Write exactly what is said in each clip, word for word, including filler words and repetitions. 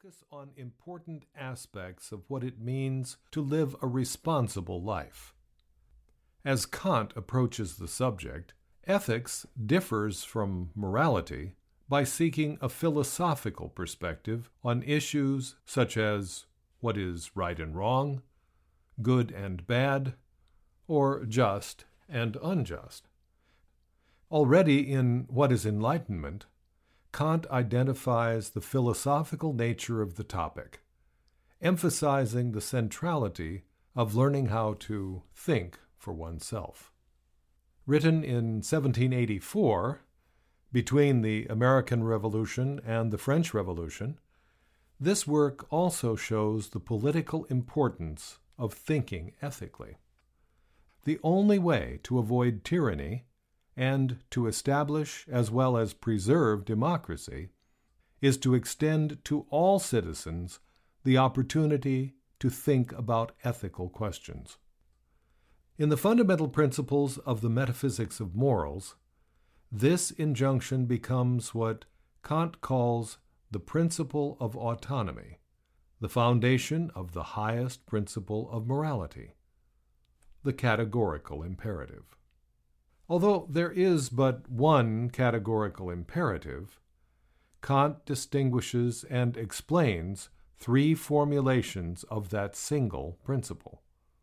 focus on important aspects of what it means to live a responsible life. As Kant approaches the subject, ethics differs from morality by seeking a philosophical perspective on issues such as what is right and wrong, good and bad, or just and unjust. Already in What is Enlightenment, Kant identifies the philosophical nature of the topic, emphasizing the centrality of learning how to think for oneself. Written in seventeen eighty-four, between the American Revolution and the French Revolution, this work also shows the political importance of thinking ethically. The only way to avoid tyranny and to establish as well as preserve democracy is to extend to all citizens the opportunity to think about ethical questions. In the fundamental principles of the metaphysics of morals, this injunction becomes what Kant calls the principle of autonomy, the foundation of the highest principle of morality, the categorical imperative. Although there is but one categorical imperative, Kant distinguishes and explains three formulations of that single principle.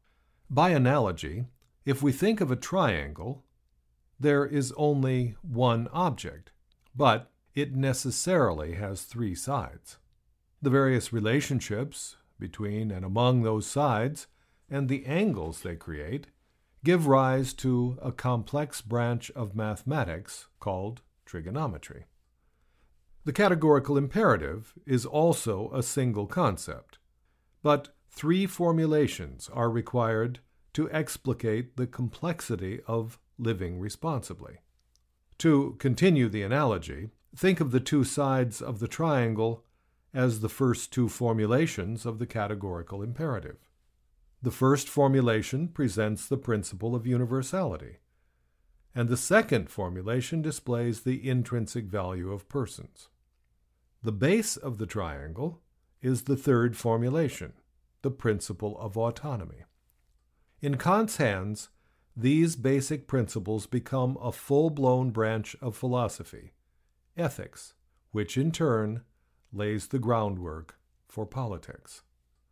By analogy, if we think of a triangle, there is only one object, but it necessarily has three sides. The various relationships between and among those sides and the angles they create give rise to a complex branch of mathematics called trigonometry. The categorical imperative is also a single concept, but three formulations are required to explicate the complexity of living responsibly. To continue the analogy, think of the two sides of the triangle as the first two formulations of the categorical imperative. The first formulation presents the principle of universality, and the second formulation displays the intrinsic value of persons. The base of the triangle is the third formulation, the principle of autonomy. In Kant's hands, these basic principles become a full-blown branch of philosophy, ethics, which in turn lays the groundwork for politics.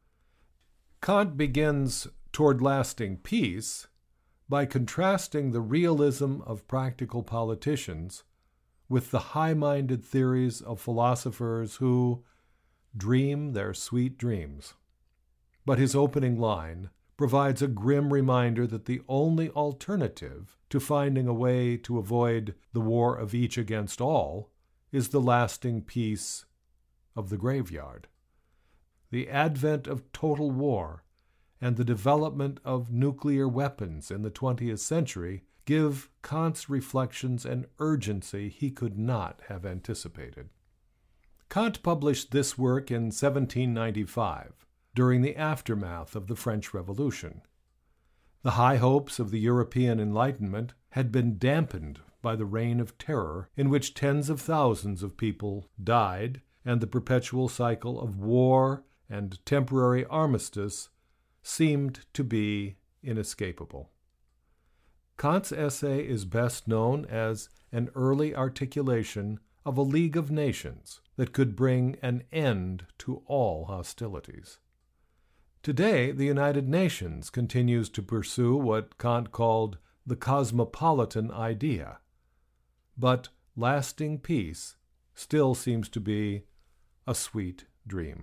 Kant begins Toward Lasting Peace by contrasting the realism of practical politicians with the high-minded theories of philosophers who dream their sweet dreams. But his opening line provides a grim reminder that the only alternative to finding a way to avoid the war of each against all is the lasting peace of the graveyard. The advent of total war and the development of nuclear weapons in the twentieth century give Kant's reflections an urgency he could not have anticipated. Kant published this work in seventeen ninety-five, during the aftermath of the French Revolution. The high hopes of the European Enlightenment had been dampened by the reign of terror in which tens of thousands of people died, and the perpetual cycle of war and temporary armistice seemed to be inescapable. Kant's essay is best known as an early articulation of a League of Nations that could bring an end to all hostilities. Today, the United Nations continues to pursue what Kant called the cosmopolitan idea, but lasting peace still seems to be a sweet dream.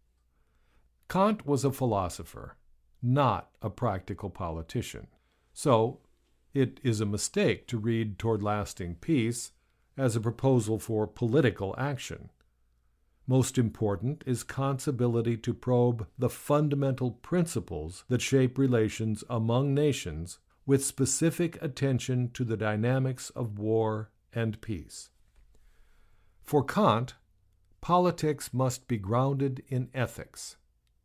Kant was a philosopher, not a practical politician, so it is a mistake to read Toward Lasting Peace as a proposal for political action. Most important is Kant's ability to probe the fundamental principles that shape relations among nations with specific attention to the dynamics of war and peace. For Kant, politics must be grounded in ethics.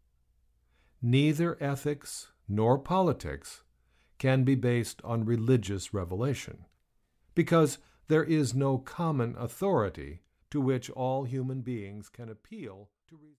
Neither ethics nor politics can be based on religious revelation, because there is no common authority to which all human beings can appeal to reason.